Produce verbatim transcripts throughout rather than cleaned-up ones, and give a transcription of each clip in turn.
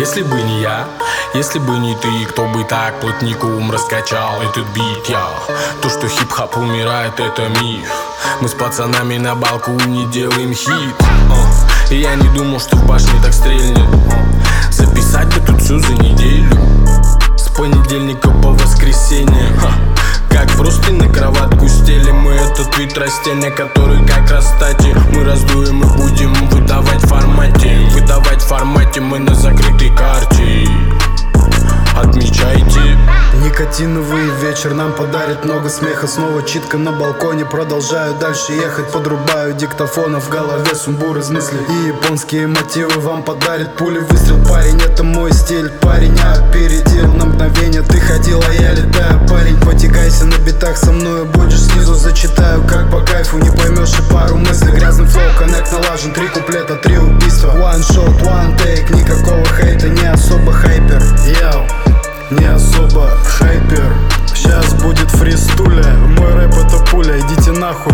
Если бы не я, если бы не ты, кто бы так плотником раскачал этот бит, я. То, что хип-хоп умирает, это миф. Мы с пацанами на балконе делаем хит. И я не думал, что в башне так стрельнет. Записать бы тут все за неделю, с понедельника по воскресенье. Как просто на кроватку стелим мы этот вид растения, который как раз кстати мы раздуем и будем выдавать в формате. Выдавать в формате мы на закрытой карте. Отмечайте. Никотиновый вечер нам подарит много смеха. Снова читка на балконе, продолжаю дальше ехать. Подрубаю диктофона, в голове сумбур из мыслей. И японские мотивы вам подарит пули выстрел. Парень, это мой стиль, парень опередил на мгновение. Ты ходил, а я летаю, парень. Потягайся на битах со мной, будешь снизу. Зачитаю, как по кайфу, не поймешь и пару мыслей. Грязный флоу, коннект налажен, три куплета, три убийства. One shot, one take, никакого хейта, не особо хайпер. Йоу, не особо хайпер. Сейчас будет фристуля. Мой рэп это пуля, идите нахуй.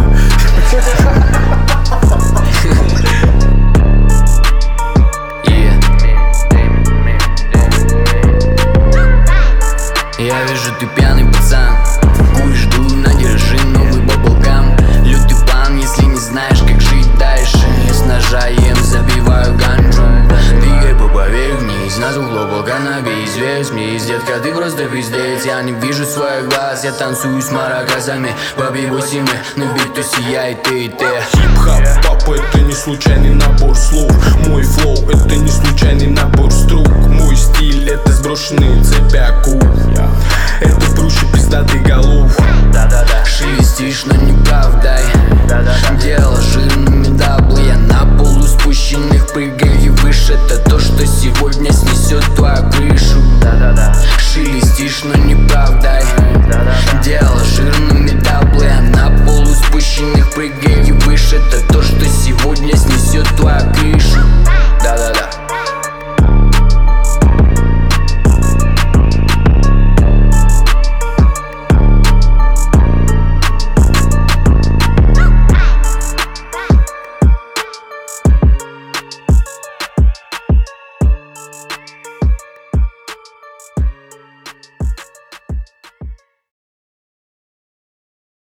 Я вижу, ты пьяный пацан, куришь, дуй, надержи новый баблгам. Лютый план, если не знаешь, как жить дальше. С ножа ем, забиваю ганджу. Двигай по поверхни, из нас углов каннабис. Верь мне, детка, ты просто пиздец. Я не вижу своих глаз, я танцую с маракасами. Бабьи восемь, на биту сияет ты и ты. Хип-хоп, папа, это не случайный набор слов. Мой флоу, это не случайный набор строк. Мой стиль, это сброшенные цепи акул. Это прущи пиздатый голов. Да-да-да. Шелестишь, но не правдай. Да-да-да. Дело жирными даблы. Я на полу спущенных прыгаю выше. Это то, что сегодня снесет твою крышу. Да-да-да. Шелестишь, но не правдай. Да-да-да. Дело жирными даблы. Я на полу спущенных прыгаю выше. Это то, что сегодня снесет твою крышу.